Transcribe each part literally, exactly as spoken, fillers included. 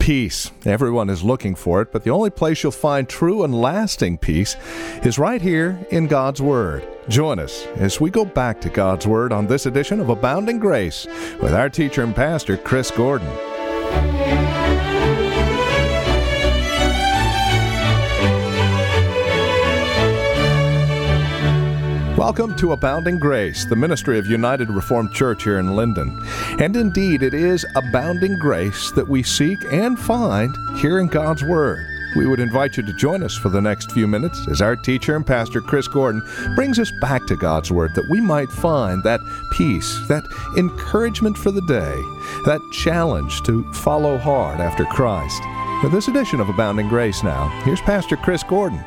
Peace. Everyone is looking for it, but the only place you'll find true and lasting peace is right here in God's Word. Join us as we go back to God's Word on this edition of Abounding Grace with our teacher and pastor, Chris Gordon. Welcome to Abounding Grace, the ministry of United Reformed Church here in Linden. And indeed, it is abounding grace that we seek and find here in God's Word. We would invite you to join us for the next few minutes as our teacher and pastor, Chris Gordon, brings us back to God's Word that we might find that peace, that encouragement for the day, that challenge to follow hard after Christ. For this edition of Abounding Grace now, here's Pastor Chris Gordon.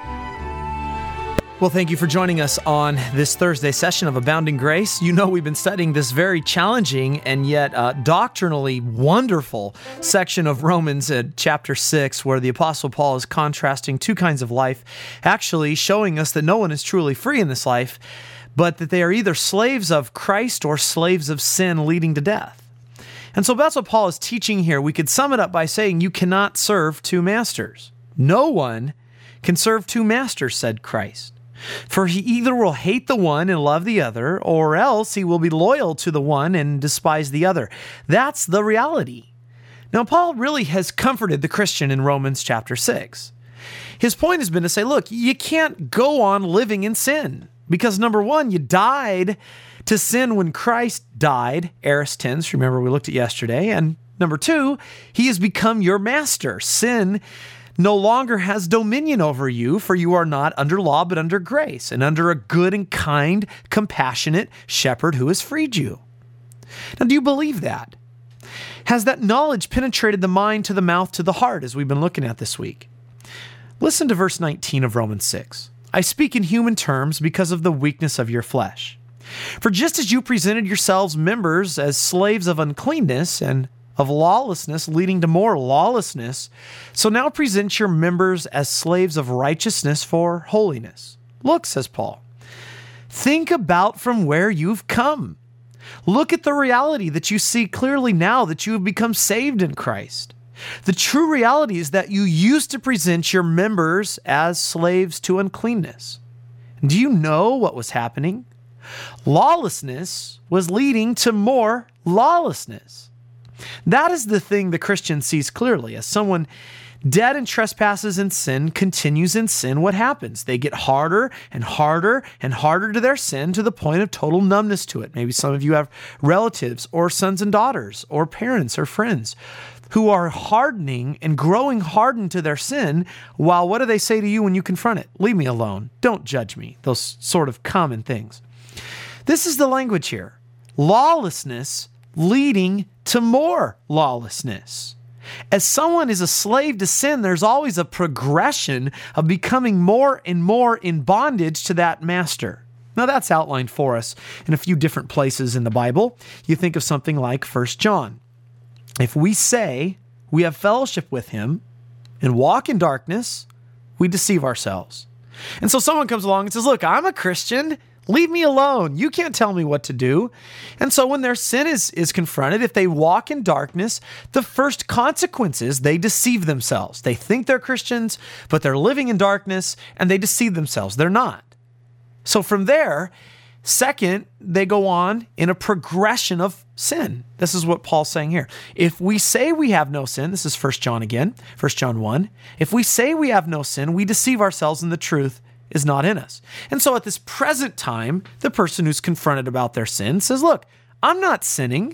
Well, thank you for joining us on this Thursday session of Abounding Grace. You know we've been studying this very challenging and yet uh, doctrinally wonderful section of Romans uh, chapter six, where the Apostle Paul is contrasting two kinds of life, actually showing us that no one is truly free in this life, but that they are either slaves of Christ or slaves of sin leading to death. And so that's what Paul is teaching here. We could sum it up by saying you cannot serve two masters. No one can serve two masters, said Christ. For he either will hate the one and love the other, or else he will be loyal to the one and despise the other. That's the reality. Now, Paul really has comforted the Christian in Romans chapter six. His point has been to say, look, you can't go on living in sin. Because number one, you died to sin when Christ died, aorist tense, remember we looked at yesterday. And number two, he has become your master. Sin no longer has dominion over you, for you are not under law, but under grace, and under a good and kind, compassionate shepherd who has freed you. Now, do you believe that? Has that knowledge penetrated the mind to the mouth to the heart, as we've been looking at this week? Listen to verse nineteen of Romans six. I speak in human terms because of the weakness of your flesh. For just as you presented yourselves members as slaves of uncleanness and of lawlessness leading to more lawlessness, so now present your members as slaves of righteousness for holiness. Look, says Paul, think about from where you've come. Look at the reality that you see clearly now that you have become saved in Christ. The true reality is that you used to present your members as slaves to uncleanness. Do you know what was happening? Lawlessness was leading to more lawlessness. That is the thing the Christian sees clearly. As someone dead in trespasses and sin continues in sin, what happens? They get harder and harder and harder to their sin to the point of total numbness to it. Maybe some of you have relatives or sons and daughters or parents or friends who are hardening and growing hardened to their sin, while what do they say to you when you confront it? Leave me alone. Don't judge me. Those sort of common things. This is the language here. Lawlessness leading to more lawlessness. As someone is a slave to sin, there's always a progression of becoming more and more in bondage to that master. Now that's outlined for us in a few different places in the Bible. You think of something like First John. If we say we have fellowship with him and walk in darkness, we deceive ourselves. And so someone comes along and says, look, I'm a Christian. Leave me alone. You can't tell me what to do. And so when their sin is, is confronted, if they walk in darkness, the first consequence is they deceive themselves. They think they're Christians, but they're living in darkness, and they deceive themselves. They're not. So from there, second, they go on in a progression of sin. This is what Paul's saying here. If we say we have no sin, this is First John again, First John one. If we say we have no sin, we deceive ourselves and the truth is not in us. And so at this present time, the person who's confronted about their sin says, look, I'm not sinning.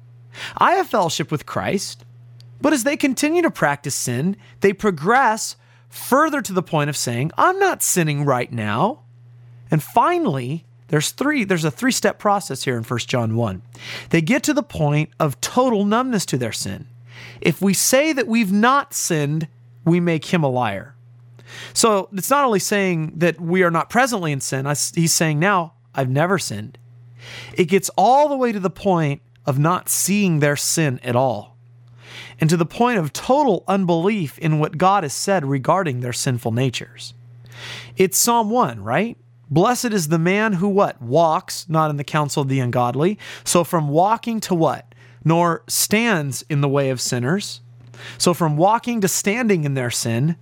I have fellowship with Christ. But as they continue to practice sin, they progress further to the point of saying, I'm not sinning right now. And finally, there's three, there's a three-step process here in First John one. They get to the point of total numbness to their sin. If we say that we've not sinned, we make him a liar. So it's not only saying that we are not presently in sin, he's saying now, I've never sinned. It gets all the way to the point of not seeing their sin at all, and to the point of total unbelief in what God has said regarding their sinful natures. It's Psalm one, right? Blessed is the man who what? Walks, not in the counsel of the ungodly. So from walking to what? Nor stands in the way of sinners. So from walking to standing in their sin,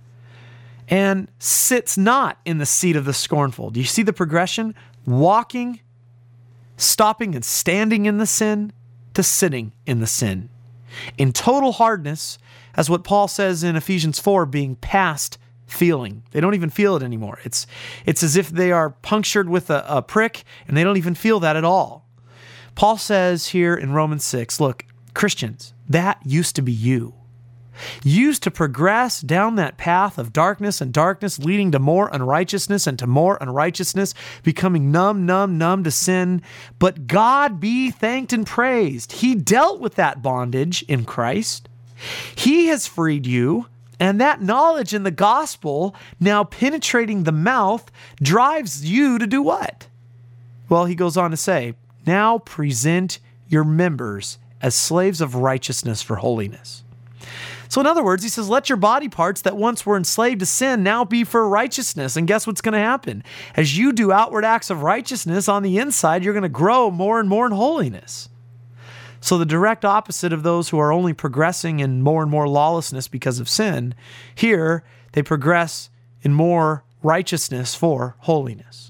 and sits not in the seat of the scornful. Do you see the progression? Walking, stopping and standing in the sin, to sitting in the sin. In total hardness, as what Paul says in Ephesians four, being past feeling. They don't even feel it anymore. It's, it's as if they are punctured with a, a prick, and they don't even feel that at all. Paul says here in Romans six, look, Christians, that used to be you. Used to progress down that path of darkness and darkness, leading to more unrighteousness and to more unrighteousness, becoming numb, numb, numb to sin. But God be thanked and praised. He dealt with that bondage in Christ. He has freed you, and that knowledge in the gospel, now penetrating the mouth, drives you to do what? Well, he goes on to say, now present your members as slaves of righteousness for holiness. So in other words, he says, let your body parts that once were enslaved to sin now be for righteousness. And guess what's going to happen? As you do outward acts of righteousness on the inside, you're going to grow more and more in holiness. So the direct opposite of those who are only progressing in more and more lawlessness because of sin, here they progress in more righteousness for holiness.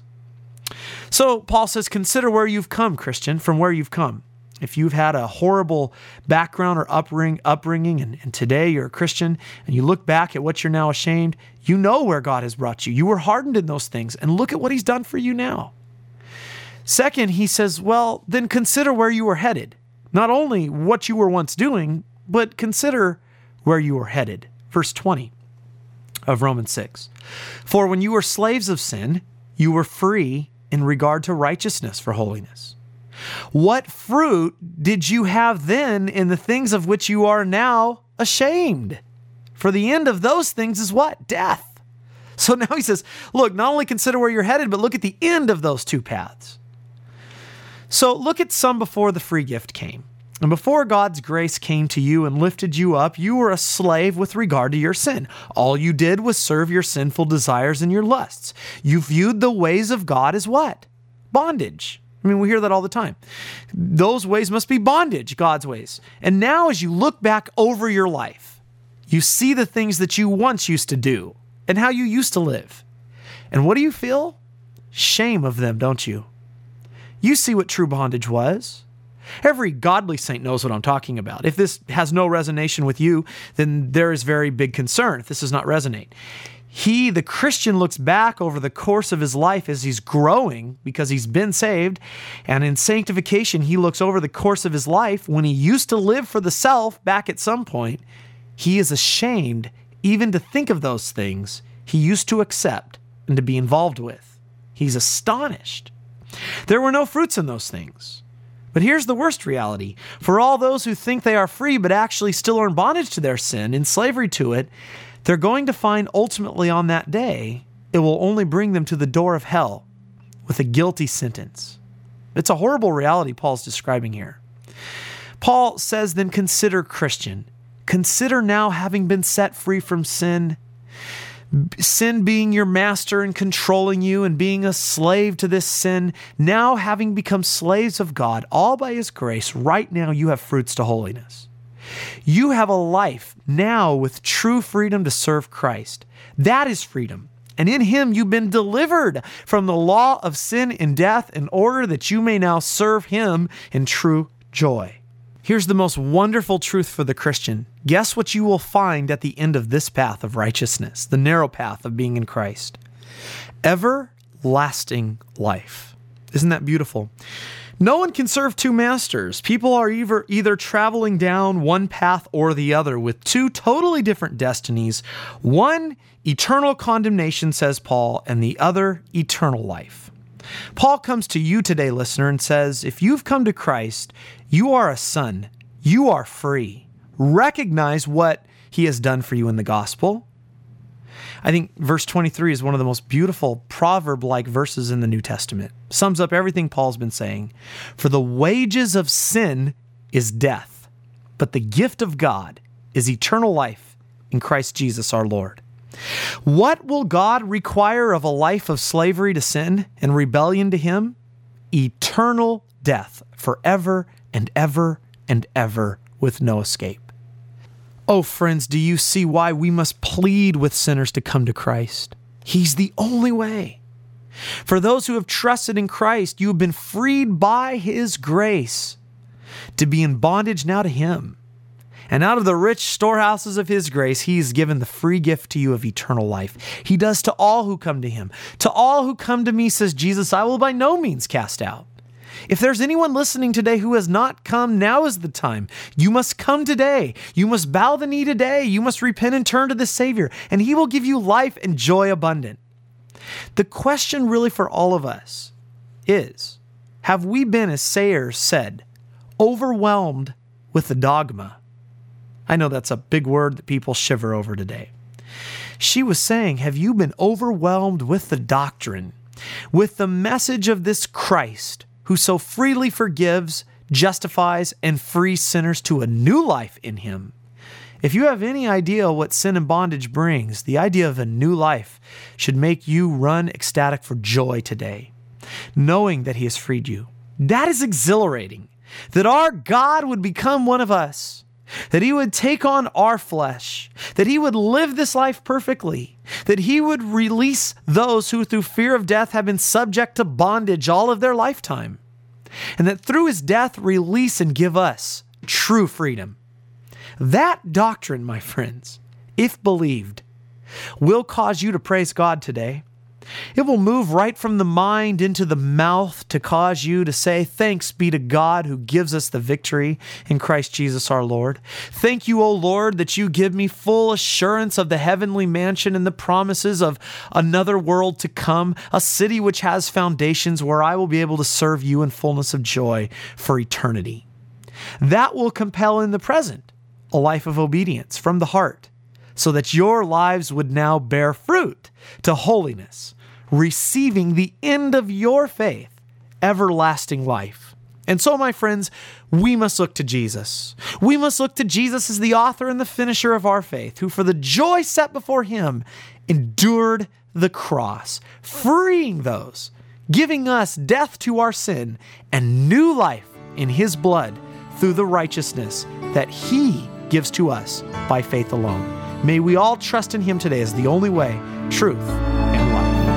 So Paul says, consider where you've come, Christian, from where you've come. If you've had a horrible background or upbring, upbringing, and, and today you're a Christian, and you look back at what you're now ashamed, you know where God has brought you. You were hardened in those things, and look at what he's done for you now. Second, he says, well, then consider where you were headed. Not only what you were once doing, but consider where you were headed. Verse twenty of Romans six. For when you were slaves of sin, you were free in regard to righteousness for holiness. What fruit did you have then in the things of which you are now ashamed? For the end of those things is what? Death. So now he says, look, not only consider where you're headed, but look at the end of those two paths. So look at some before the free gift came. And before God's grace came to you and lifted you up, you were a slave with regard to your sin. All you did was serve your sinful desires and your lusts. You viewed the ways of God as what? Bondage. I mean, we hear that all the time. Those ways must be bondage, God's ways. And now as you look back over your life, you see the things that you once used to do and how you used to live. And what do you feel? Shame of them, don't you? You see what true bondage was. Every godly saint knows what I'm talking about. If this has no resonation with you, then there is very big concern if this does not resonate. He, the Christian, looks back over the course of his life as he's growing because he's been saved. And in sanctification, he looks over the course of his life when he used to live for the self back at some point. He is ashamed even to think of those things he used to accept and to be involved with. He's astonished. There were no fruits in those things. But here's the worst reality. For all those who think they are free but actually still are in bondage to their sin, in slavery to it, they're going to find ultimately on that day, it will only bring them to the door of hell with a guilty sentence. It's a horrible reality Paul's describing here. Paul says, then consider, Christian. Consider now having been set free from sin, sin being your master and controlling you and being a slave to this sin, now having become slaves of God, all by his grace, right now you have fruits to holiness. You have a life now with true freedom to serve Christ. That is freedom. And in him you've been delivered from the law of sin and death in order that you may now serve him in true joy. Here's the most wonderful truth for the Christian. Guess what you will find at the end of this path of righteousness, the narrow path of being in Christ? Everlasting life. Isn't that beautiful? No one can serve two masters. People are either, either traveling down one path or the other with two totally different destinies. One, eternal condemnation, says Paul, and the other, eternal life. Paul comes to you today, listener, and says, if you've come to Christ, you are a son. You are free. Recognize what he has done for you in the gospel. I think verse twenty-three is one of the most beautiful proverb-like verses in the New Testament. Sums up everything Paul's been saying. For the wages of sin is death, but the gift of God is eternal life in Christ Jesus our Lord. What will God require of a life of slavery to sin and rebellion to him? Eternal death forever and ever and ever with no escape. Oh, friends, do you see why we must plead with sinners to come to Christ? He's the only way. For those who have trusted in Christ, you have been freed by His grace to be in bondage now to Him. And out of the rich storehouses of His grace, He's given the free gift to you of eternal life. He does to all who come to Him. To all who come to me, says Jesus, I will by no means cast out. If there's anyone listening today who has not come, now is the time. You must come today. You must bow the knee today. You must repent and turn to the Savior, and He will give you life and joy abundant. The question really for all of us is, have we been, as Sayers said, overwhelmed with the dogma? I know that's a big word that people shiver over today. She was saying, have you been overwhelmed with the doctrine, with the message of this Christ who so freely forgives, justifies, and frees sinners to a new life in Him? If you have any idea what sin and bondage brings, the idea of a new life should make you run ecstatic for joy today, knowing that He has freed you. That is exhilarating, that our God would become one of us, that He would take on our flesh, that He would live this life perfectly, that He would release those who through fear of death have been subject to bondage all of their lifetime, and that through His death release and give us true freedom. That doctrine, my friends, if believed, will cause you to praise God today. It will move right from the mind into the mouth to cause you to say, thanks be to God who gives us the victory in Christ Jesus our Lord. Thank you, O Lord, that you give me full assurance of the heavenly mansion and the promises of another world to come, a city which has foundations where I will be able to serve you in fullness of joy for eternity. That will compel in the present a life of obedience from the heart, so that your lives would now bear fruit to holiness, receiving the end of your faith, everlasting life. And so, my friends, we must look to Jesus. We must look to Jesus as the author and the finisher of our faith, who for the joy set before Him endured the cross, freeing those, giving us death to our sin and new life in His blood through the righteousness that He gives to us by faith alone. May we all trust in Him today as the only way, truth, and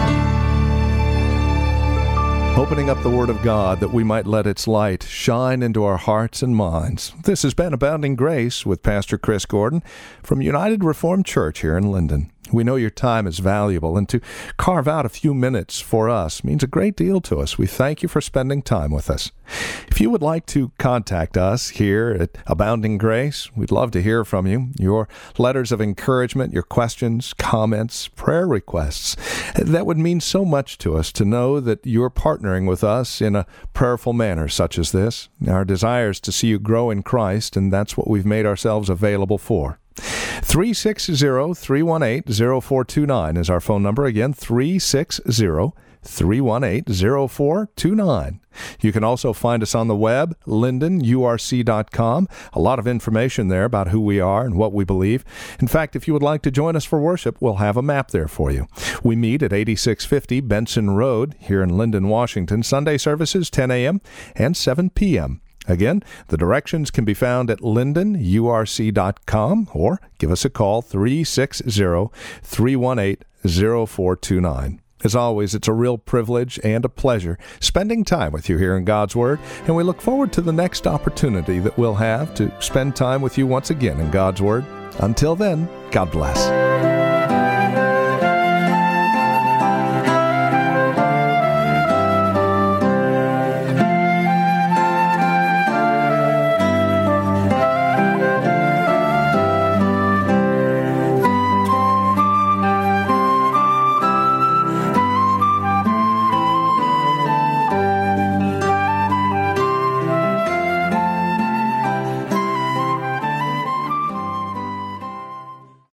life. Opening up the Word of God that we might let its light shine into our hearts and minds. This has been Abounding Grace with Pastor Chris Gordon from United Reformed Church here in Linden. We know your time is valuable, and to carve out a few minutes for us means a great deal to us. We thank you for spending time with us. If you would like to contact us here at Abounding Grace, we'd love to hear from you. Your letters of encouragement, your questions, comments, prayer requests, that would mean so much to us to know that you're partnering with us in a prayerful manner such as this. Our desire is to see you grow in Christ, and that's what we've made ourselves available for. three six zero, three one eight, zero four two nine is our phone number. Again, three six zero, three one eight, zero four two nine. You can also find us on the web, linden u r c dot com. A lot of information there about who we are and what we believe. In fact, if you would like to join us for worship, we'll have a map there for you. We meet at eighty-six fifty Benson Road here in Linden, Washington. Sunday services ten a.m. and seven p.m. Again, the directions can be found at linden u r c dot com or give us a call, three six zero, three one eight, zero four two nine. As always, it's a real privilege and a pleasure spending time with you here in God's Word, and we look forward to the next opportunity that we'll have to spend time with you once again in God's Word. Until then, God bless.